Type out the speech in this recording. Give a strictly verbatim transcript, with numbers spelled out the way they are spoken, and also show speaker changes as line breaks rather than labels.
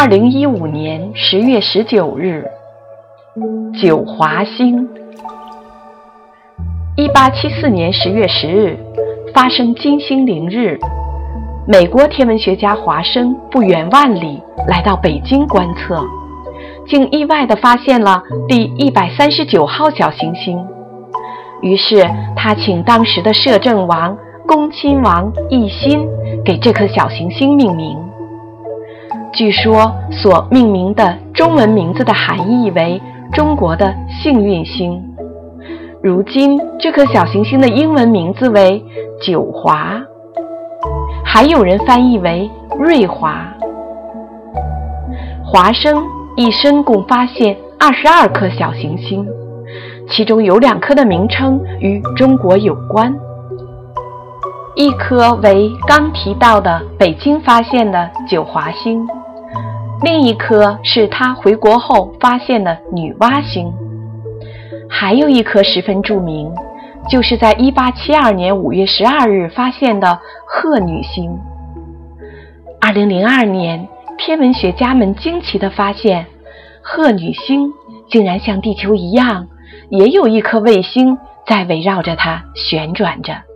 二零一五年十月十九日，九华星。一八七四年十月十日发生金星凌日，美国天文学家华生不远万里来到北京观测，竟意外地发现了第一百三十九号小行星。于是他请当时的摄政王恭亲王奕欣给这颗小行星命名。据说所命名的中文名字的含义为中国的幸运星。如今这颗小行星的英文名字为九华，还有人翻译为瑞华。华生一生共发现二十二颗小行星，其中有两颗的名称与中国有关，一颗为刚提到的北京发现的九华星，另一颗是他回国后发现的女娲星。还有一颗十分著名，就是在一八七二年五月十二日发现的鹤女星。二零零二年，天文学家们惊奇地发现，鹤女星竟然像地球一样，也有一颗卫星在围绕着它旋转着。